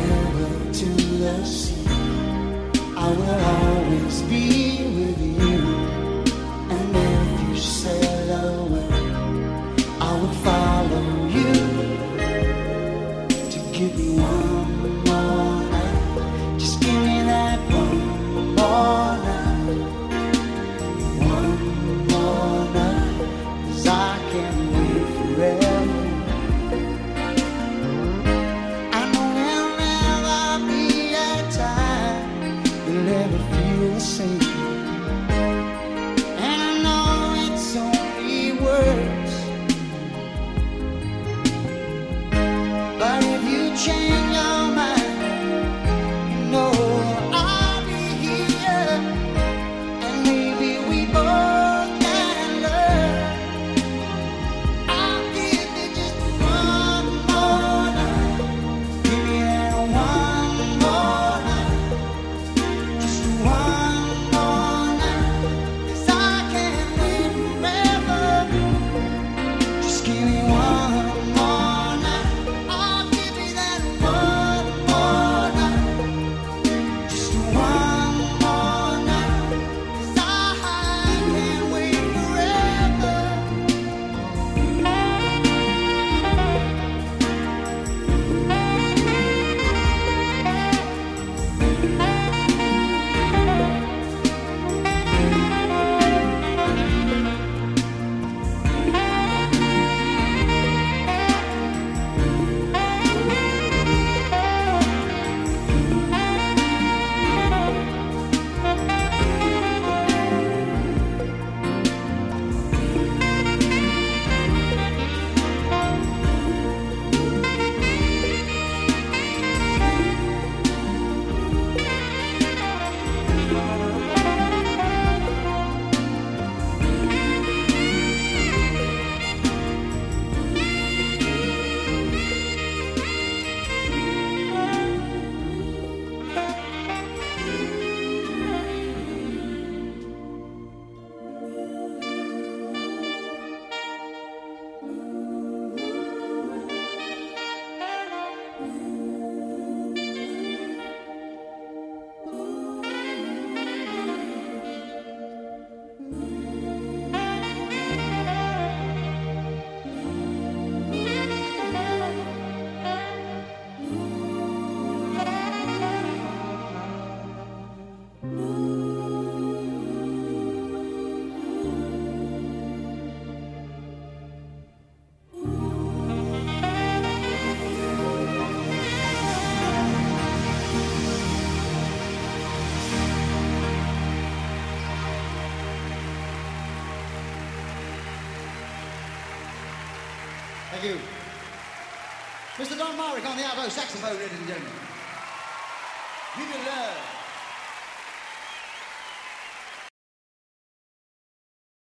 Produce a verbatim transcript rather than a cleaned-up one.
river to the sea, I will always be with you. And if you sail away, I will follow you to give me one more night. Just give me that one more night, one more night, 'cause I can't wait forever. I know there'll never be a time you'll ever feel the same. And I know it's only words, but if you change your mind, you know I'll be here, and maybe we both can learn. I'll give you just one more night. Give me that one more night, just one more night, 'cause I can't wait forever. Just give me one more night. I'll give you that one more night, just one more night, 'cause I can't wait forever. Thank you. Mister Don Marek on the alto saxophone, ladies and gentlemen. Give me love.